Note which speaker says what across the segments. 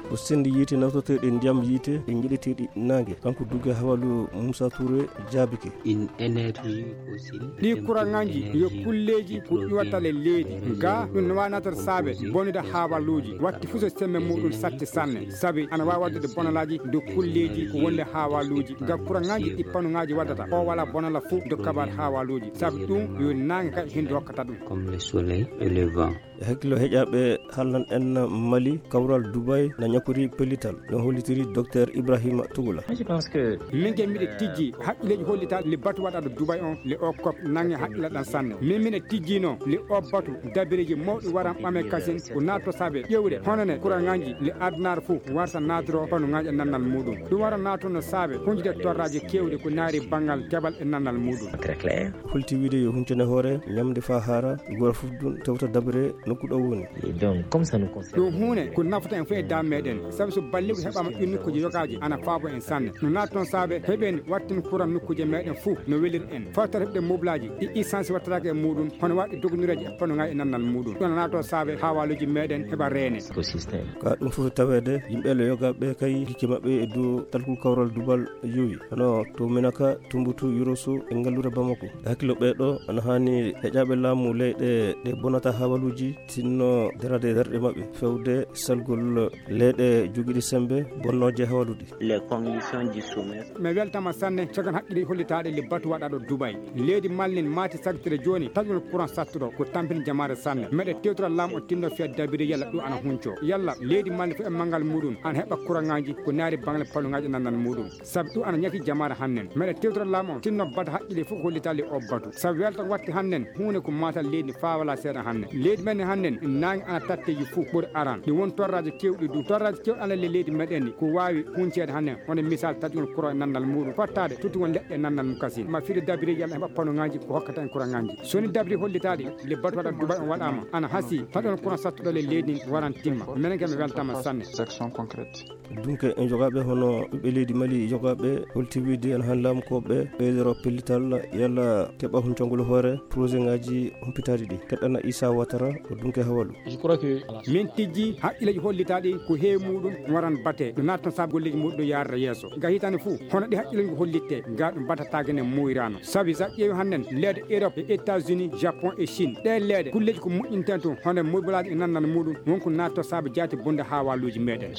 Speaker 1: o sendi yite nawtoteɗe ndiyam yite e jiɗeteɗi nangue kanko dugge hawalu Moussa Touré jaabike
Speaker 2: une énergie aussi
Speaker 3: ɗi kurangaji yo kulleji ko ƴuwattale leydi ga ɗum no wanata saabe bonide hawaluji watti fu so semme muɗum satti sanne saabi ana wawi waddude bonalaji do kulleji ko wonde hawaluji ga kurangaji ɗi panugaji waddata o wala bonala fu do kabar hawaluji saabi ɗum yo nangue kadi hindi hokkata ɗum
Speaker 2: comme le soleil et le vent.
Speaker 1: hakkilo heƴaɓe halnan en Mali kawral Dubai na ñakori pellital no hollitiri docteur Ibrahima Tougula.
Speaker 3: je pense que min ke mbiɗe tijji haqqileji hollita le batu waɗaɗo Dubai on le o kop nangue haqqila ɗan sanne min mine tijjino le o batu dabireji mawɗi waran ɓame kasin ko natto saabe ƴewde honone kurangaji le adnar fou warta natoro panugaji e nannal muɗum ɗum wara natono saabe hunjude torraji kewɗe ko naari banggal keɓal e nannal muɗum.
Speaker 2: Très clair.
Speaker 1: holti wiide yo huncene hoore ñamde fa haara gora fof ɗum tewta dabire nokku ɗo woni.
Speaker 2: Donc comme ça nous concerne
Speaker 3: ɗum hunde ko nafata en fof e dam meɗen saabi so balligo heɓama ɗin nokkuji yogaji ana faabo en sanne no natton saabe heɓen wattin courant nokkuje meɗen fou no welir en fawtata heɓde moblaji ɗi essence wattatake e muɗum hono waɗi dogodireji e panuga e nannal muɗum ɗum natto saabe hawaluji meɗen heɓa reene
Speaker 2: écosystème.
Speaker 1: ka ɗum fof tawede yimɓele yogaɓe kay hikki mabɓe e dow talkul kawral Dubal yowi hono to Menaka Tumbutu Yuroso e ngallure Bamako hakkilo ɓeɗo ana hani heƴaɓe laamu leyɗe ɗe bonata hawaluji tinno derade darɗe mabɓe fewde salgol leyɗe joguiɗi sembe bonnoje hawaluɗi.
Speaker 2: Les conditions du sommet.
Speaker 3: mi weltama sanne cogan haqqille hollitaɗe le batu waɗaɗo Dubai leydi malnin mati sagtire joni taƴol courant sattuɗo ko tampini jamare sanne meɗe tewtora laamu o tinno fiya dabire yalla ɗum ana hunco yalla leydi malni fo e manggal muɗum ana heɓa courant-ngaji ko naari bangle palugaji nannal muɗum saabi ɗum ana ñaki jamare hannen meɗe tewtora laamu o tinno bata haqqille fof hollitali o batu saabi weltan watti hannen hunde ko matal leydi fawala seeɗa hannen leydi men hannen nangue ana tatteji fou ɓuuri aran ɗi won torraji kewɗi du torraji kewɗi alale leydi meɗen ni ko wawi huncede hannen hono misal taƴugol courant e nannal muɗum fottade tuttugol leɗɗe e nannal mum kasin ma fiide dabire yalla heɓa panugaji ko hokkata en courant-ngaji soni dabire hollitaɗi le batu waɗa Dubai on waɗama ana haasi taƴugol courant sattuɗo le leydi waran timma minen kemi weltama sanne
Speaker 4: action concrète
Speaker 1: donc en jogaɓe hono ɓiɓɓe leydi Mali jogaɓe holti wiide en han lamkoɓe ɓeydoro pellital yalla keɓa huncongol hoore projet ngaji humpitadi ɗi keɗɗana Issa Ouattara ko dunke hawalu.
Speaker 5: je crois que
Speaker 3: min tijji haqqileji hollitaɗi ko heewi muɗum waran bate ɗum nattan saabu golleji muɗum ɗo yarda yesso ga hitande fou hono ɗi haqqileji ko hollitte ga ɗum batatagene moyrano saabi sa ƴeewi hannen leyɗe Europe e États-Unis Japon e Chine ɗe leyɗe kulleji ko moƴƴinten to hono moybolaji e nannal muɗum wonko natto saabu jaati bonde hawaluji meɗen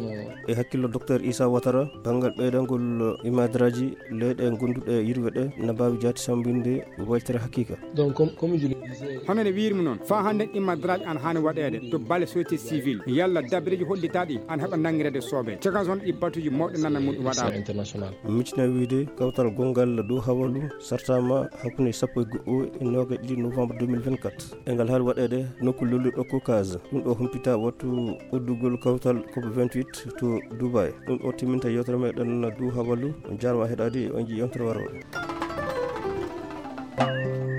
Speaker 1: e hakkillo docteur Issa Ouattara banggal ɓeydangol imadaraji leyɗe gonduɗe yirwe ɗe na mbawi jaati sambinde waltere hakkika.
Speaker 5: donc comme je le disais
Speaker 3: hono ne wirmi noon fa hande imadaraji an hani waɗede to balle société civile yalla dabireji hollitaɗi an heɓa nangirede soobe cogan on ɗi batuji mawɗe nannal muɗum waɗama
Speaker 5: international
Speaker 1: micina wiide kawtal gongal dow hawalu sartama hakkude 11 e 22 novembre 2024 e ngal haali waɗede nokku lolluɗo Caucase ɗum ɗo humpita wattu uddugol kawtal COP 28 to Dubai ɗum ɗo timminta yewtere meɗen dow hawalu on jarma heɗade on jii yontere waroɗe.